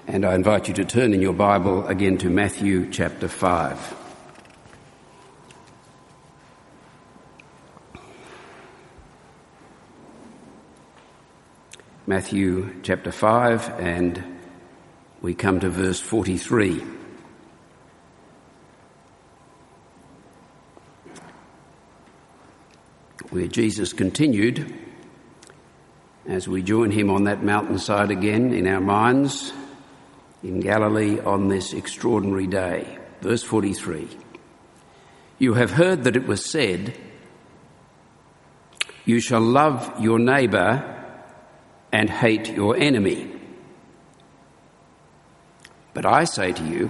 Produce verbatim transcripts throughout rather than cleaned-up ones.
And I invite you to turn in your Bible again to Matthew chapter five. Matthew chapter five, and we come to verse forty-three. Where Jesus continued as we join him on that mountainside again in our minds in Galilee on this extraordinary day. Verse forty-three. You have heard that it was said, you shall love your neighbour and hate your enemy. But I say to you,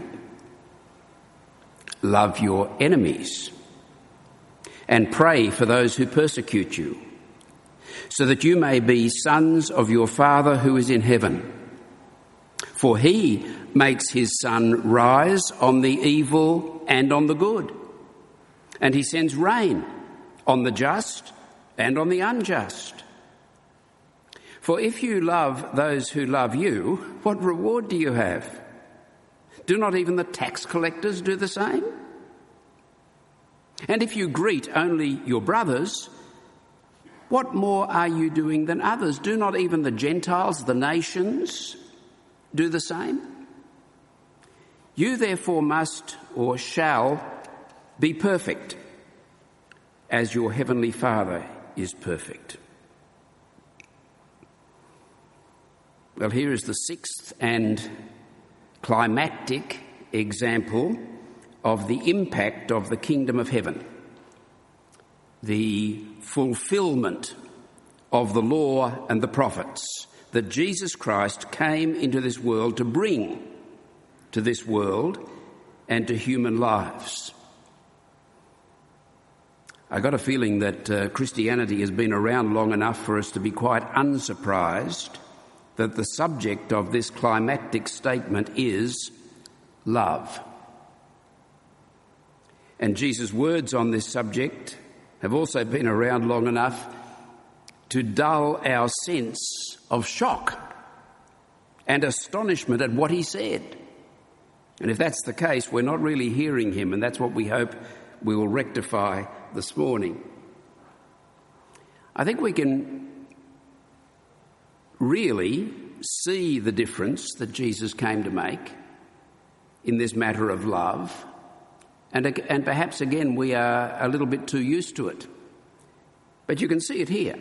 love your enemies and pray for those who persecute you, so that you may be sons of your Father who is in heaven. For he makes his sun rise on the evil and on the good, and he sends rain on the just and on the unjust. For if you love those who love you, what reward do you have? Do not even the tax collectors do the same? And if you greet only your brothers, what more are you doing than others? Do not even the Gentiles, the nations, do the same? You therefore must or shall be perfect, as your heavenly Father is perfect. Well, here is the sixth and climactic example of the impact of the kingdom of heaven, the fulfilment of the law and the prophets that Jesus Christ came into this world to bring to this world and to human lives. I got a feeling that uh, Christianity has been around long enough for us to be quite unsurprised that the subject of this climactic statement is love. And Jesus' words on this subject have also been around long enough to dull our sense of shock and astonishment at what he said. And if that's the case, we're not really hearing him, and that's what we hope we will rectify this morning. I think we can really see the difference that Jesus came to make in this matter of love. And, and perhaps, again, we are a little bit too used to it. But you can see it here,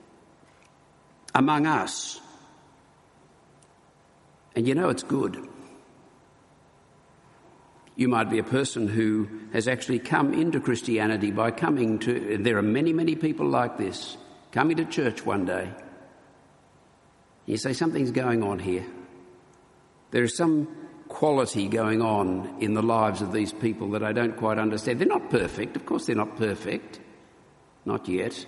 among us. And you know it's good. You might be a person who has actually come into Christianity by coming to... There are many, many people like this, coming to church one day. You say, something's going on here. There is some quality going on in the lives of these people that I don't quite understand. They're not perfect. Of course they're not perfect. Not yet.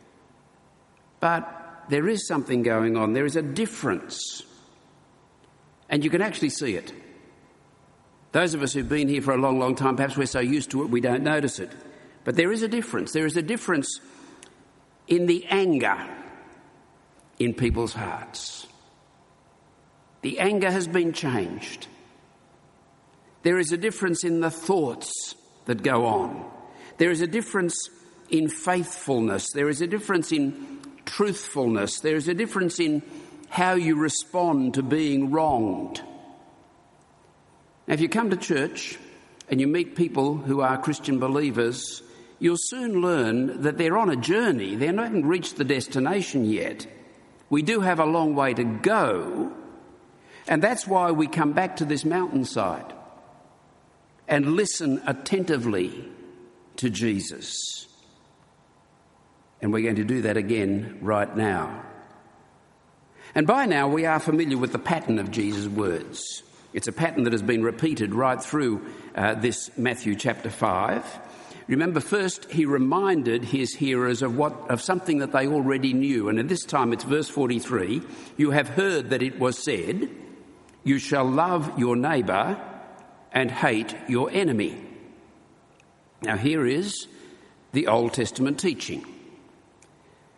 But there is something going on. There is a difference. And you can actually see it. Those of us who've been here for a long, long time, perhaps we're so used to it we don't notice it. But there is a difference. There is a difference in the anger in people's hearts. The anger has been changed. There is a difference in the thoughts that go on. There is a difference in faithfulness. There is a difference in truthfulness. There is a difference in how you respond to being wronged. Now, if you come to church and you meet people who are Christian believers, you'll soon learn that they're on a journey. They haven't reached the destination yet. We do have a long way to go, and that's why we come back to this mountainside and listen attentively to Jesus. And we're going to do that again right now. And by now we are familiar with the pattern of Jesus' words. It's a pattern that has been repeated right through uh, this Matthew chapter five. Remember, first he reminded his hearers of what of something that they already knew. And at this time it's verse forty-three. You have heard that it was said, you shall love your neighbour and hate your enemy. Now here is the Old Testament teaching.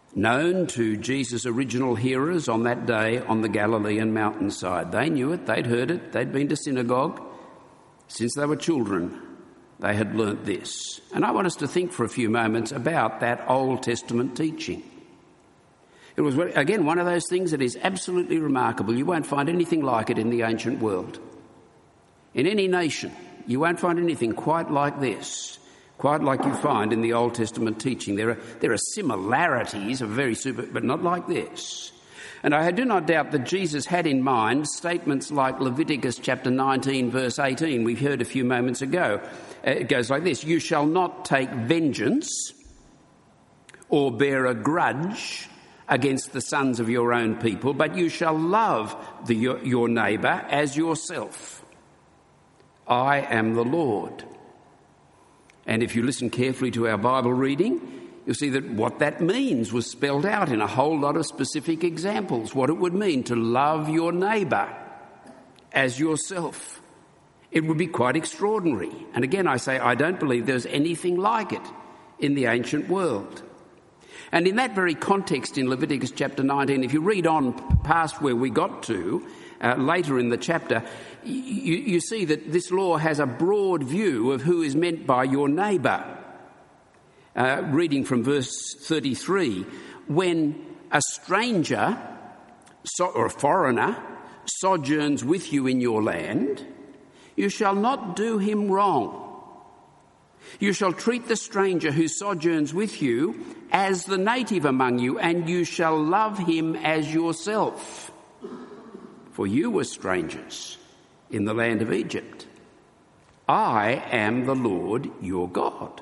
known to Jesus' original hearers on that day on the Galilean mountainside. They knew it, they'd heard it, they'd been to synagogue. Since they were children, they had learnt this. And I want us to think for a few moments about that Old Testament teaching. It was, again, one of those things that is absolutely remarkable. You won't find anything like it in the ancient world. In any nation, you won't find anything quite like this, quite like you find in the Old Testament teaching. There are, there are similarities of very super, but not like this. And I do not doubt that Jesus had in mind statements like Leviticus chapter nineteen, verse eighteen, we've heard a few moments ago. It goes like this: you shall not take vengeance or bear a grudge against the sons of your own people, but you shall love the, your, your neighbour as yourself. I am the Lord. And if you listen carefully to our Bible reading, you'll see that what that means was spelled out in a whole lot of specific examples, what it would mean to love your neighbour as yourself. It would be quite extraordinary. And again, I say I don't believe there's anything like it in the ancient world. And in that very context in Leviticus chapter nineteen, if you read on past where we got to, uh, later in the chapter, you, you see that this law has a broad view of who is meant by your neighbour. Uh, reading from verse thirty-three, when a stranger so, or a foreigner sojourns with you in your land, you shall not do him wrong. You shall treat the stranger who sojourns with you as the native among you, and you shall love him as yourself. For you were strangers in the land of Egypt. I am the Lord your God.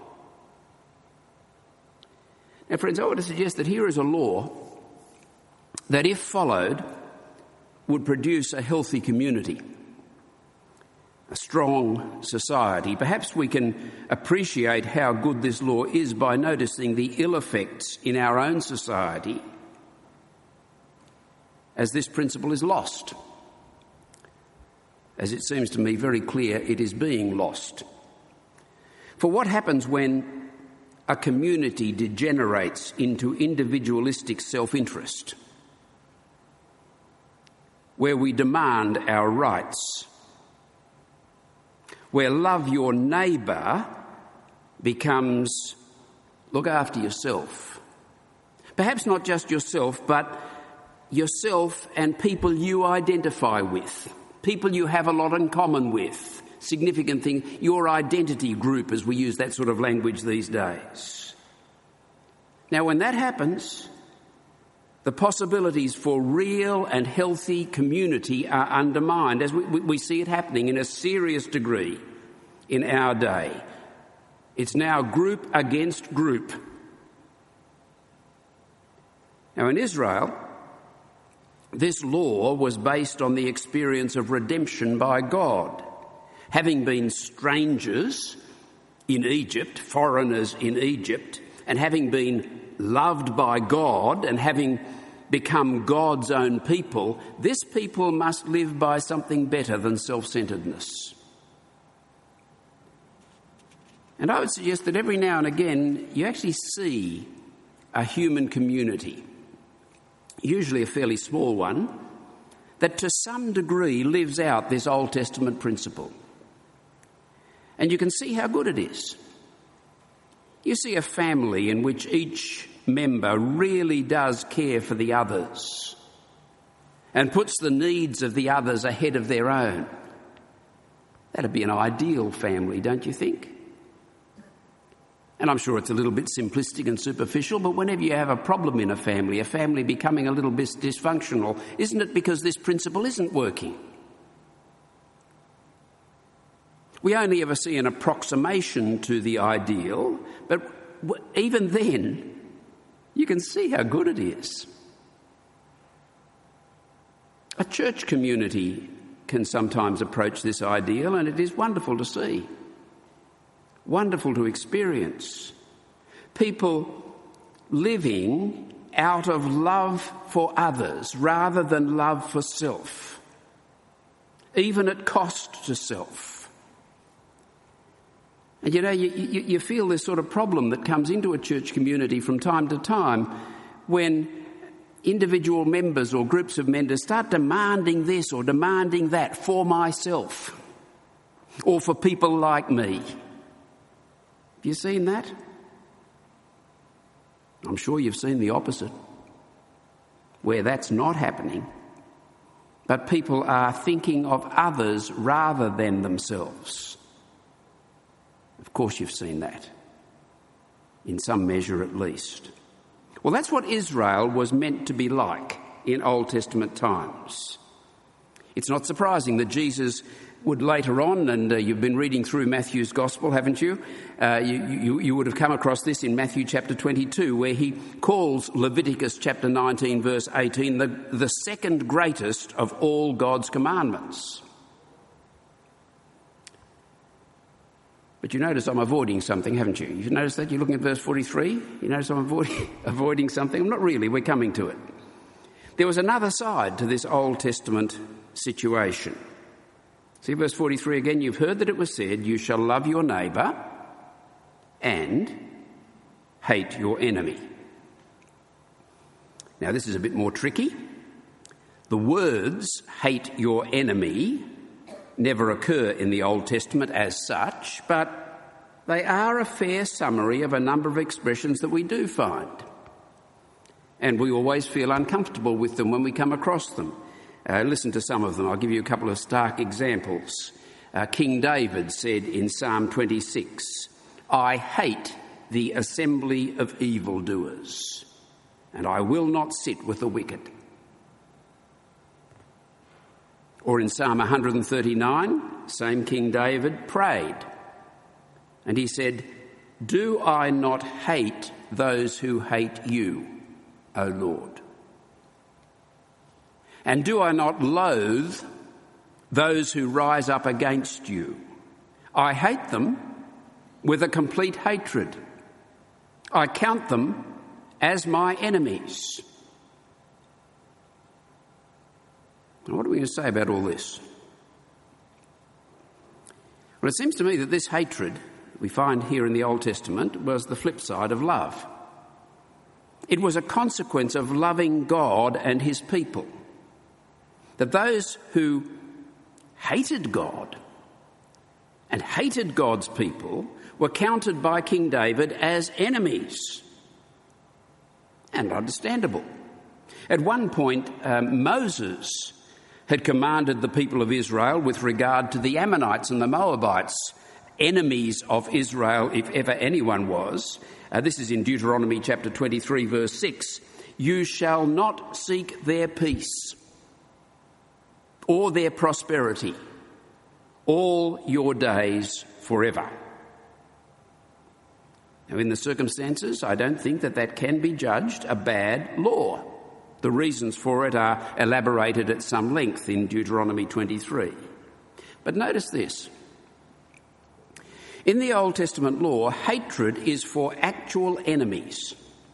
Now, friends, I want to suggest that here is a law that, if followed, would produce a healthy community, a strong society. Perhaps we can appreciate how good this law is by noticing the ill effects in our own society as this principle is lost. As it seems to me very clear, it is being lost. For what happens when a community degenerates into individualistic self-interest, where we demand our rights, where love your neighbour becomes look after yourself? Perhaps not just yourself, but yourself and people you identify with, people you have a lot in common with, significant thing, your identity group, as we use that sort of language these days. Now, when that happens, the possibilities for real and healthy community are undermined, as we, we see it happening in a serious degree in our day. It's now group against group. Now, in Israel, this law was based on the experience of redemption by God. Having been strangers in Egypt, foreigners in Egypt, and having been loved by God and having become God's own people, this people must live by something better than self-centeredness. And I would suggest that every now and again you actually see a human community, usually a fairly small one, that to some degree lives out this Old Testament principle. And you can see how good it is. You see a family in which each member really does care for the others and puts the needs of the others ahead of their own. That'd be an ideal family, don't you think? And I'm sure it's a little bit simplistic and superficial, but whenever you have a problem in a family, a family becoming a little bit dysfunctional, isn't it because this principle isn't working? We only ever see an approximation to the ideal, but even then, you can see how good it is. A church community can sometimes approach this ideal, and it is wonderful to see, wonderful to experience. People living out of love for others rather than love for self, even at cost to self. And you know, you, you, you feel this sort of problem that comes into a church community from time to time when individual members or groups of members start demanding this or demanding that for myself or for people like me. Have you seen that? I'm sure you've seen the opposite, where that's not happening, but people are thinking of others rather than themselves. Of course you've seen that, in some measure at least. Well, that's what Israel was meant to be like in Old Testament times. It's not surprising that Jesus would later on, and uh, you've been reading through Matthew's Gospel, haven't you? Uh, you, you? You would have come across this in Matthew chapter twenty-two, where he calls Leviticus chapter nineteen, verse eighteen, the, the second greatest of all God's commandments. But you notice I'm avoiding something, haven't you? You've noticed that? You're looking at verse forty-three? You notice I'm avoiding, avoiding something? I'm not really, we're coming to it. There was another side to this Old Testament situation. See verse forty-three again. You've heard that it was said, you shall love your neighbour and hate your enemy. Now this is a bit more tricky. The words hate your enemy never occur in the Old Testament as such, but they are a fair summary of a number of expressions that we do find. And we always feel uncomfortable with them when we come across them. Uh, listen to some of them. I'll give you a couple of stark examples. Uh, King David said in Psalm twenty-six, I hate the assembly of evildoers, and I will not sit with the wicked. Or in Psalm one thirty-nine, same King David prayed, and he said, do I not hate those who hate you, O Lord? And do I not loathe those who rise up against you? I hate them with a complete hatred. I count them as my enemies. Now, what are we going to say about all this? Well, it seems to me that this hatred we find here in the Old Testament was the flip side of love. It was a consequence of loving God and his people. That those who hated God and hated God's people were counted by King David as enemies. And understandable. At one point, um, Moses had commanded the people of Israel with regard to the Ammonites and the Moabites, enemies of Israel if ever anyone was. Uh, this is in Deuteronomy chapter twenty-three, verse six. You shall not seek their peace or their prosperity all your days forever. Now, in the circumstances, I don't think that that can be judged a bad law. The reasons for it are elaborated at some length in Deuteronomy twenty-three. But notice this. In the Old Testament law, hatred is for actual enemies.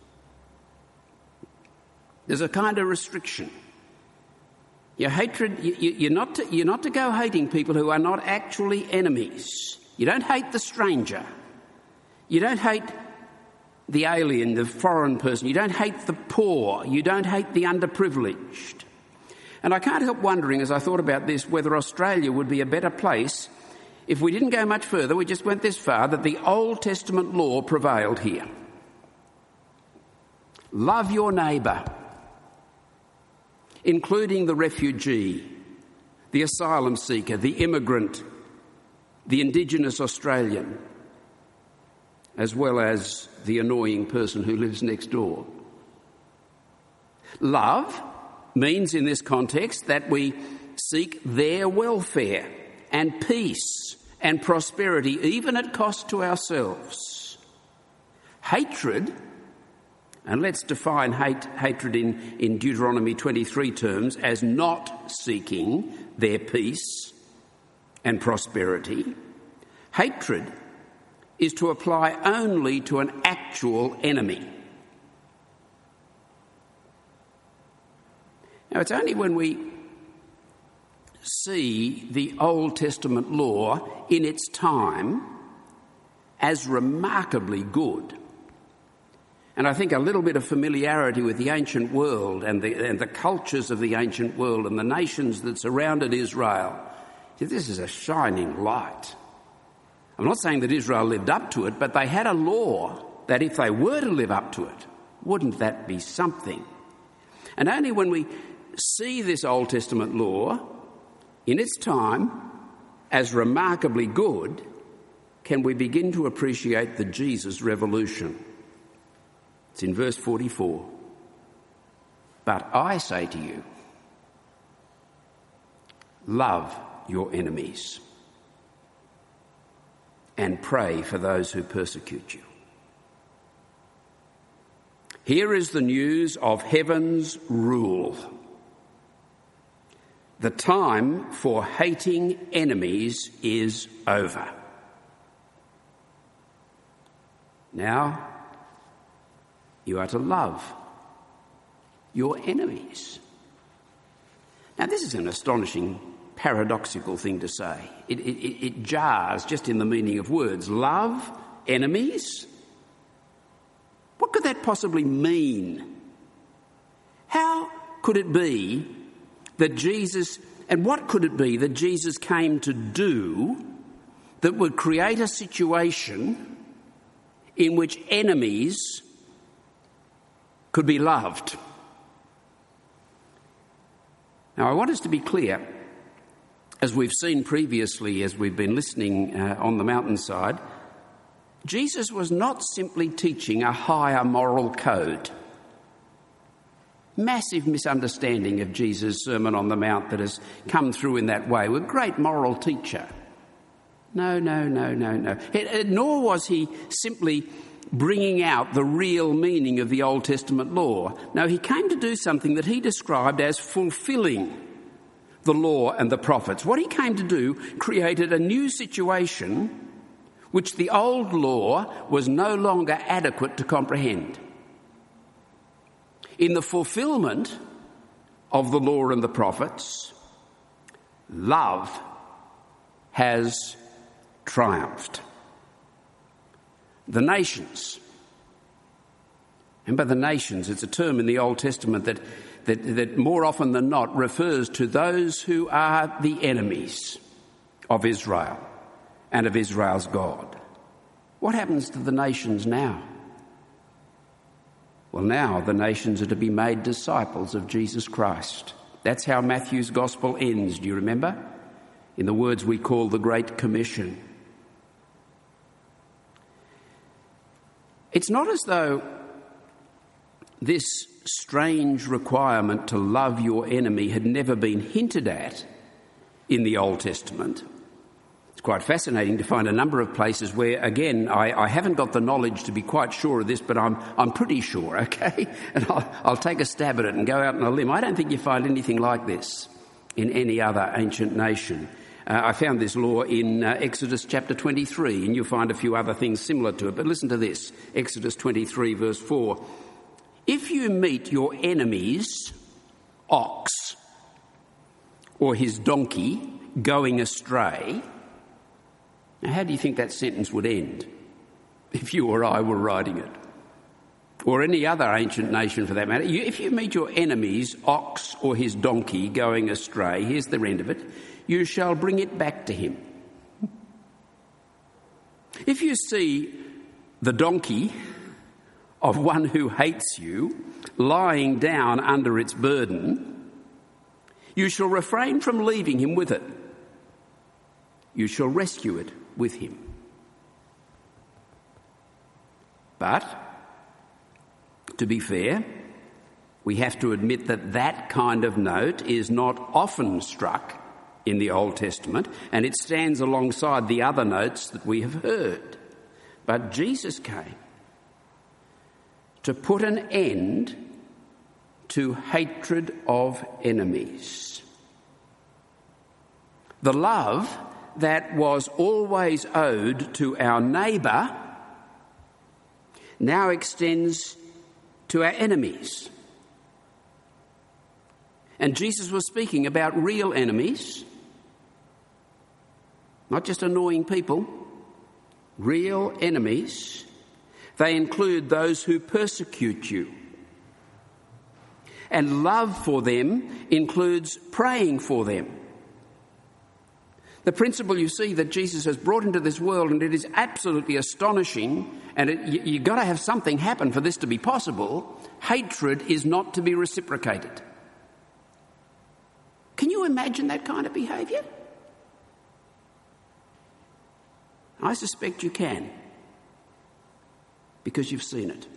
There's a kind of restriction. Your hatred, you, you, you're, not to, you're not to go hating people who are not actually enemies. You don't hate the stranger. You don't hate the alien, the foreign person. You don't hate the poor. You don't hate the underprivileged. And I can't help wondering, as I thought about this, whether Australia would be a better place if we didn't go much further, we just went this far, that the Old Testament law prevailed here. Love your neighbour, including the refugee, the asylum seeker, the immigrant, the Indigenous Australian, as well as the annoying person who lives next door. Love means in this context that we seek their welfare and peace and prosperity, even at cost to ourselves. Hatred, and let's define hate, hatred in, in Deuteronomy twenty-three terms as not seeking their peace and prosperity. Hatred is to apply only to an actual enemy. Now, it's only when we see the Old Testament law in its time as remarkably good And I think a little bit of familiarity with the ancient world and the, and the cultures of the ancient world and the nations that surrounded Israel, this is a shining light. I'm not saying that Israel lived up to it, but they had a law that if they were to live up to it, wouldn't that be something? And only when we see this Old Testament law in its time as remarkably good can we begin to appreciate the Jesus revolution. It's in verse forty-four. But I say to you, love your enemies and pray for those who persecute you. Here is the news of heaven's rule. The time for hating enemies is over. Now, you are to love your enemies. Now, this is an astonishing, paradoxical thing to say. It, it, it jars just in the meaning of words. Love enemies? What could that possibly mean? How could it be that Jesus, and what could it be that Jesus came to do that would create a situation in which enemies could be loved? Now, I want us to be clear, as we've seen previously as we've been listening uh, on the mountainside, Jesus was not simply teaching a higher moral code. Massive misunderstanding of Jesus' Sermon on the Mount that has come through in that way. We're a great moral teacher. No, no, no, no, no. It, it, nor was he simply bringing out the real meaning of the Old Testament law. No, he came to do something that he described as fulfilling the law and the prophets. What he came to do created a new situation which the old law was no longer adequate to comprehend. In the fulfilment of the law and the prophets, love has triumphed. The nations, and by the nations, it's a term in the Old Testament that, that, that more often than not refers to those who are the enemies of Israel and of Israel's God. What happens to the nations now? Well, now the nations are to be made disciples of Jesus Christ. That's how Matthew's Gospel ends, do you remember? In the words we call the Great Commission. It's not as though this strange requirement to love your enemy had never been hinted at in the Old Testament. It's quite fascinating to find a number of places where, again, I, I haven't got the knowledge to be quite sure of this, but I'm I'm pretty sure, okay? And I'll, I'll take a stab at it and go out on a limb. I don't think you find anything like this in any other ancient nation. Uh, I found this law in uh, Exodus chapter twenty-three, and you'll find a few other things similar to it. But listen to this, Exodus twenty-three, verse four. If you meet your enemy's ox or his donkey going astray, now how do you think that sentence would end if you or I were writing it? Or any other ancient nation for that matter. You, if you meet your enemy's ox or his donkey going astray, here's the end of it, you shall bring it back to him. If you see the donkey of one who hates you lying down under its burden, you shall refrain from leaving him with it. You shall rescue it with him. But, to be fair, we have to admit that that kind of note is not often struck in the Old Testament, and it stands alongside the other notes that we have heard. But Jesus came to put an end to hatred of enemies. The love that was always owed to our neighbour now extends to our enemies. And Jesus was speaking about real enemies, not just annoying people, real enemies They include those who persecute you. And love for them includes praying for them. The principle you see that Jesus has brought into this world, and it is absolutely astonishing, and it, you, you've got to have something happen for this to be possible. Hatred is not to be reciprocated. Can you imagine that kind of behaviour? I suspect you can, because you've seen it.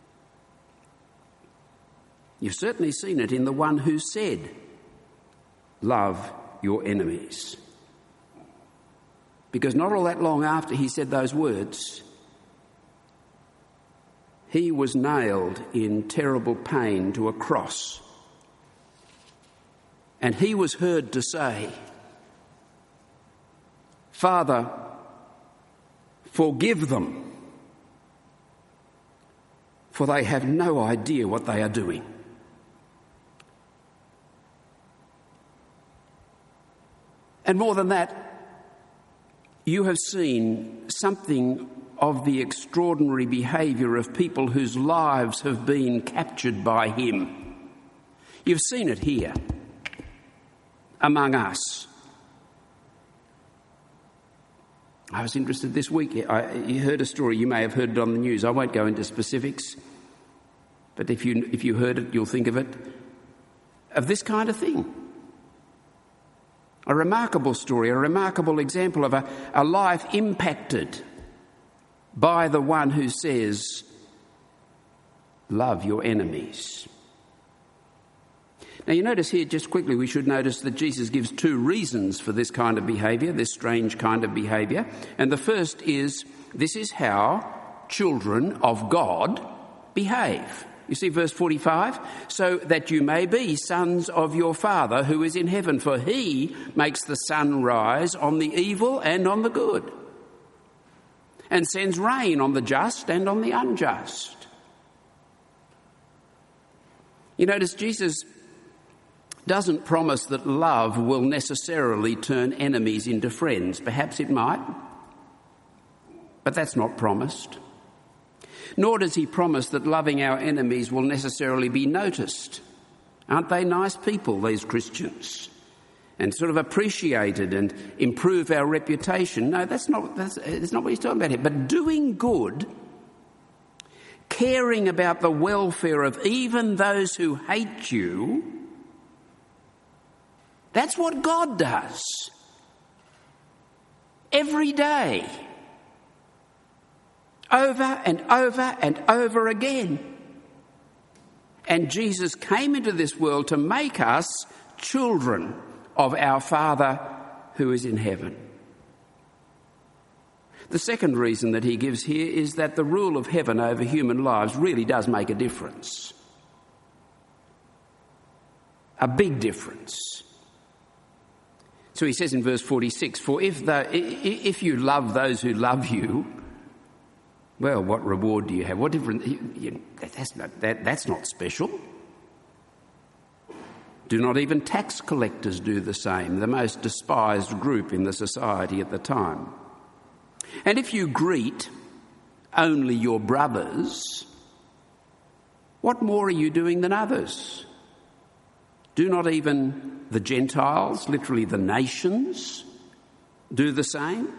You've certainly seen it in the one who said, "Love your enemies." Because not all that long after he said those words, he was nailed in terrible pain to a cross. And he was heard to say, "Father, forgive them, for they have no idea what they are doing." And more than that, you have seen something of the extraordinary behaviour of people whose lives have been captured by him. You've seen it here, among us. I was interested this week. I, you heard a story, you may have heard it on the news. I won't go into specifics, but if you, if you heard it, you'll think of it, of this kind of thing. A remarkable story, a remarkable example of a, a life impacted by the one who says, "Love your enemies." Now you notice here, just quickly, we should notice that Jesus gives two reasons for this kind of behaviour, this strange kind of behaviour. And the first is, this is how children of God behave. You see verse forty-five, "So that you may be sons of your Father who is in heaven, for he makes the sun rise on the evil and on the good, and sends rain on the just and on the unjust." You notice Jesus doesn't promise that love will necessarily turn enemies into friends. Perhaps it might, but that's not promised. Nor does he promise that loving our enemies will necessarily be noticed. Aren't they nice people, these Christians? And sort of appreciated and improve our reputation. No, that's not, that's, that's not what he's talking about here. But doing good, caring about the welfare of even those who hate you, that's what God does. Every day. Over and over and over again. And Jesus came into this world to make us children of our Father who is in heaven. The second reason that he gives here is that the rule of heaven over human lives really does make a difference. A big difference. So he says in verse forty-six, "For if, the, if you love those who love you, well, what reward do you have? What different? You, you, that's not that, that's not special. Do not even tax collectors do the same, the most despised group in the society at the time. And if you greet only your brothers, what more are you doing than others? Do not even the Gentiles, literally the nations, do the same?"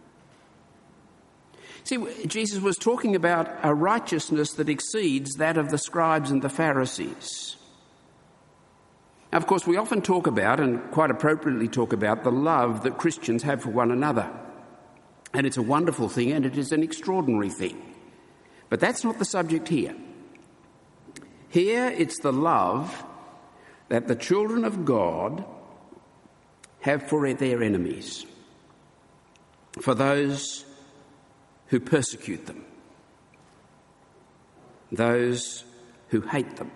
See, Jesus was talking about a righteousness that exceeds that of the scribes and the Pharisees. Now, of course, we often talk about, and quite appropriately talk about, the love that Christians have for one another. And it's a wonderful thing, and it is an extraordinary thing. But that's not the subject here. Here it's the love that the children of God have for their enemies, for those who persecute them, those who hate them.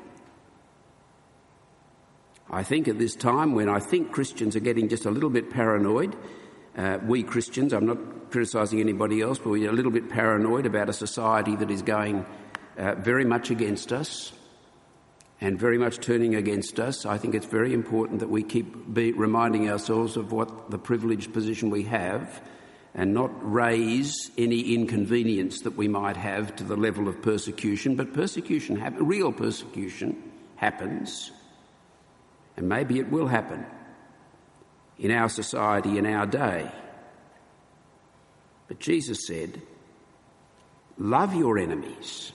I think at this time, when I think Christians are getting just a little bit paranoid, uh, we Christians, I'm not criticising anybody else, but we're a little bit paranoid about a society that is going uh, very much against us and very much turning against us. I think it's very important that we keep be reminding ourselves of what the privileged position we have and not raise any inconvenience that we might have to the level of persecution, but persecution, hap- real persecution happens, and maybe it will happen in our society, in our day. But Jesus said, love your enemies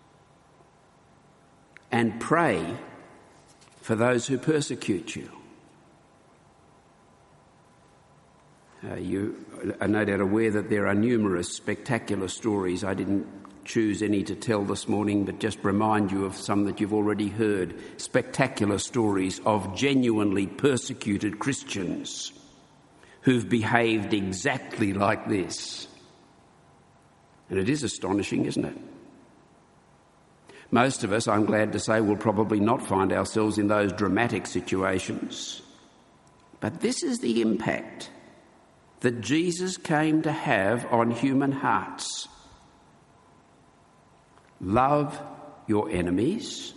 and pray for those who persecute you. Uh, you are no doubt aware that there are numerous spectacular stories. I didn't choose any to tell this morning, but just remind you of some that you've already heard. Spectacular stories of genuinely persecuted Christians who've behaved exactly like this. And it is astonishing, isn't it? Most of us, I'm glad to say, will probably not find ourselves in those dramatic situations. But this is the impact that Jesus came to have on human hearts. Love your enemies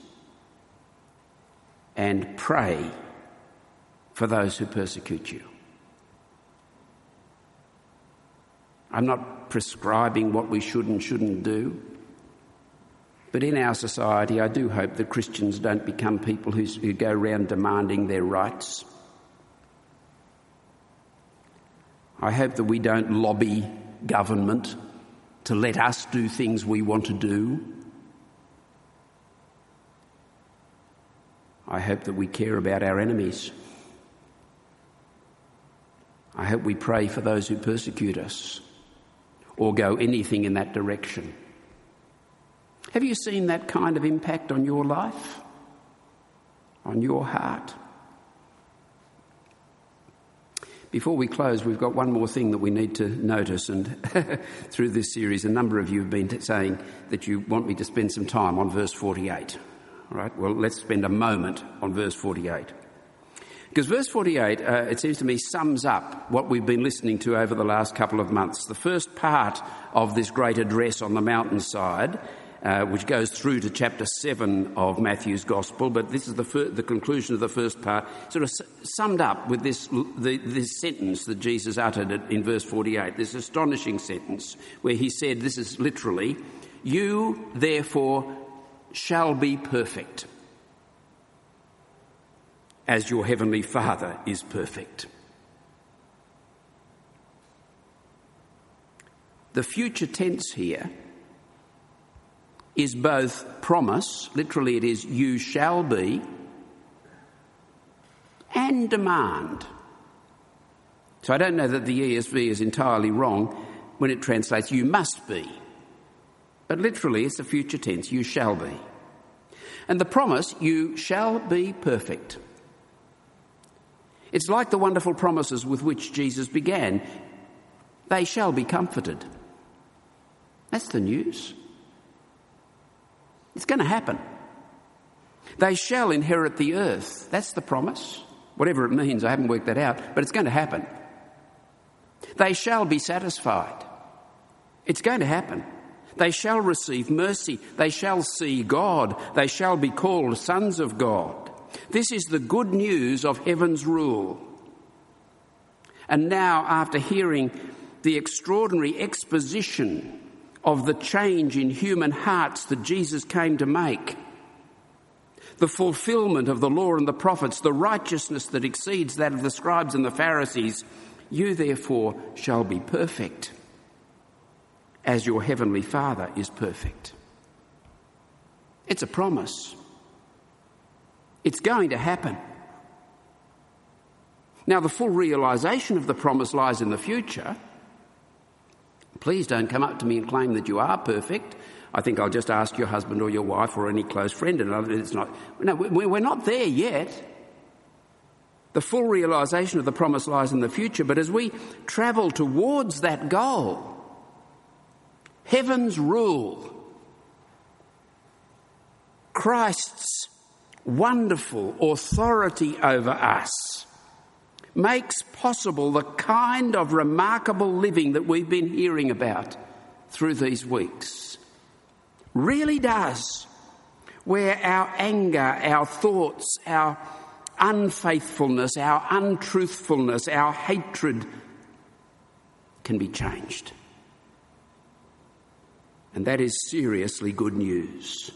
and pray for those who persecute you. I'm not prescribing what we should and shouldn't do, but in our society I do hope that Christians don't become people who, who go around demanding their rights. I hope that we don't lobby government to let us do things we want to do. I hope that we care about our enemies. I hope we pray for those who persecute us or go anything in that direction. Have you seen that kind of impact on your life, on your heart? Before we close, we've got one more thing that we need to notice, and through this series a number of you have been t- saying that you want me to spend some time on verse forty-eight. All right, well, let's spend a moment on verse forty-eight. Because verse forty-eight, uh, it seems to me, sums up what we've been listening to over the last couple of months. The first part of this great address on the mountainside, Uh, which goes through to chapter seven of Matthew's Gospel, but this is the, fir- the conclusion of the first part, sort of s- summed up with this, the, this sentence that Jesus uttered in verse forty-eight, this astonishing sentence where he said, this is literally, "You therefore shall be perfect, as your heavenly Father is perfect." The future tense here is both promise, literally it is "you shall be," and demand. So I don't know that the E S V is entirely wrong when it translates "you must be," but literally it's the future tense, "you shall be." And the promise, "you shall be perfect." It's like the wonderful promises with which Jesus began. They shall be comforted. That's the news. It's going to happen. They shall inherit the earth. That's the promise. Whatever it means, I haven't worked that out, but it's going to happen. They shall be satisfied. It's going to happen. They shall receive mercy. They shall see God. They shall be called sons of God. This is the good news of heaven's rule. And now, after hearing the extraordinary exposition of the change in human hearts that Jesus came to make, the fulfilment of the law and the prophets, the righteousness that exceeds that of the scribes and the Pharisees, "You therefore shall be perfect, as your heavenly Father is perfect." It's a promise. It's going to happen. Now, the full realisation of the promise lies in the future. Please don't come up to me and claim that you are perfect. I think I'll just ask your husband or your wife or any close friend, and it's not. No, we're not there yet. The full realisation of the promise lies in the future, but as we travel towards that goal, heaven's rule, Christ's wonderful authority over us, makes possible the kind of remarkable living that we've been hearing about through these weeks. Really does. Where our anger, our thoughts, our unfaithfulness, our untruthfulness, our hatred can be changed. And that is seriously good news.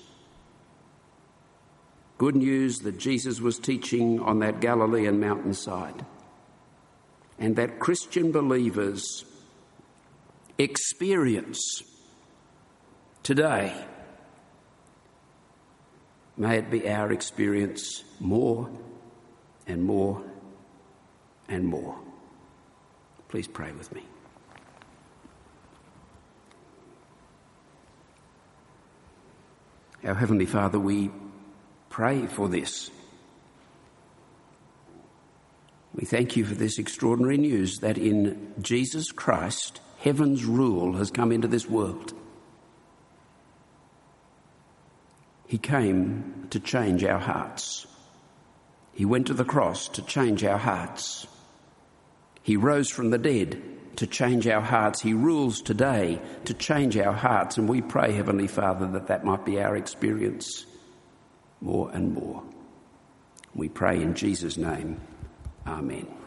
Good news that Jesus was teaching on that Galilean mountainside, and that Christian believers experience today. May it be our experience more and more and more. Please pray with me. Our Heavenly Father, we pray for this. We thank you for this extraordinary news that in Jesus Christ, heaven's rule has come into this world. He came to change our hearts. He went to the cross to change our hearts. He rose from the dead to change our hearts. He rules today to change our hearts. And we pray, Heavenly Father, that that might be our experience more and more. We pray in Jesus' name. Amen.